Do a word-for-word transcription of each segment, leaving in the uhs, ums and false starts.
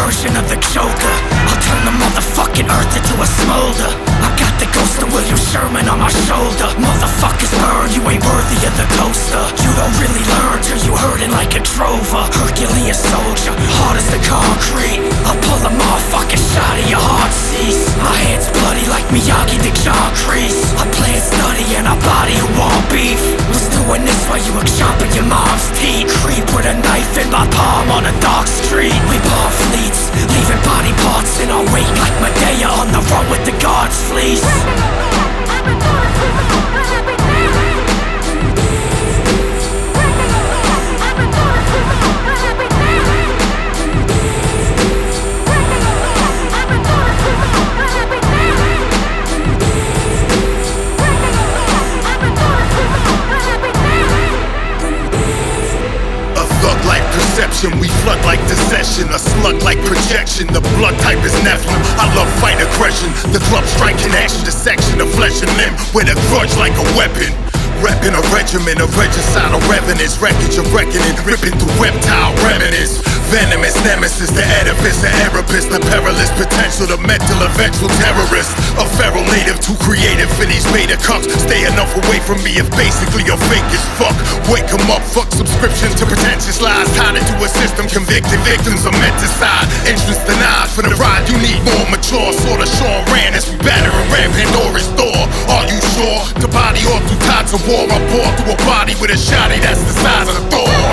version of the Joker. I'll turn the motherfucking earth into a smolder. I got the ghost of William Sherman on my shoulder. Motherfuckers burn, you ain't worthy of the coaster. You don't really learn till you hurting like a drover. Herculean soldier, hard as the concrete. I'll pull a motherfucking shot of your heart cease. My hands bloody like Miyagi the John Kreese. I play it study and I body who want beef. Was doing this while you were chopping your mom's teeth. Creep with a knife in my palm on a dark street. We bomb fleets, leaving body parts in our wake like Medea on the run with the God's fleece. We flood like dissension, a slug like projection. The blood type is Nephilim. I love fight aggression. The club strike connection, dissection of flesh and limb with a grudge like a weapon. Reppin' a regiment of regicidal revenants, wreckage of reckoning, ripping through reptile remnants. Venomous nemesis, the edifice, the Erebus, the perilous potential, the mental eventual terrorist. A feral native, too creative for these beta cucks. Stay enough away from me if basically you're fake as fuck. Wake 'em up, fuck subscription to pretentious lies. Tied into a system, convicted victims are menticide. Entrance denied for the ride, you need more mature. Sorta Sean Rand as we batter and ram Pandora's door. Are you sure? The body all through tides of war. I pour through a body with a shotty that's the size of the door.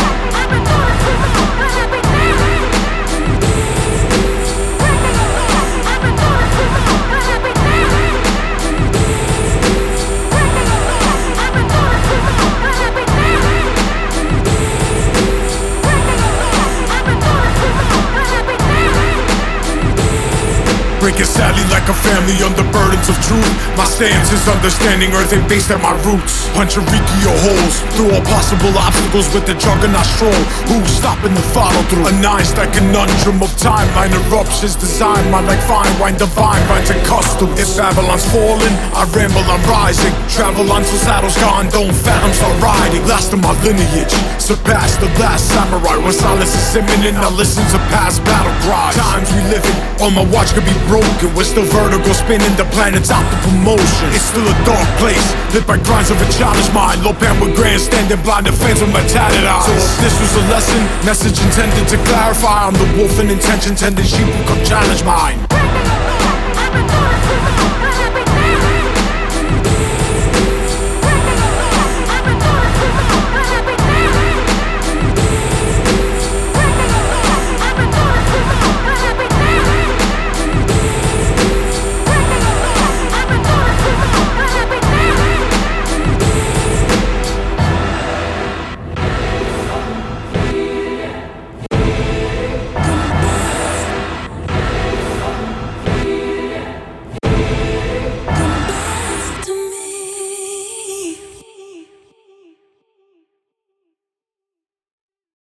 Breaking sadly like a family under burdens of truth. My stance is understanding earth ain't based at my roots. Punch a Riki or holes through all possible obstacles with the juggernaut stroll. Who's stopping the follow through? A nine-stack conundrum of timeline erupts his design. Mind like fine wine, divine rights and customs. If Babylon's falling, I ramble, I'm rising. Travel until saddle's gone, don't fathom, start riding. Last of my lineage, surpass the last samurai. When silence is imminent, I listen to past battle cries. Times we live in, on my watch could be broken. We're still vertical spinning, the planet's out the promotion. It's still a dark place, lit by grinds of a childish mind. Low pan with grandstanding, blind to fans with my tatted eyes. So if this was a lesson, message intended to clarify, I'm the wolf in intention, tending sheep who come challenge mine.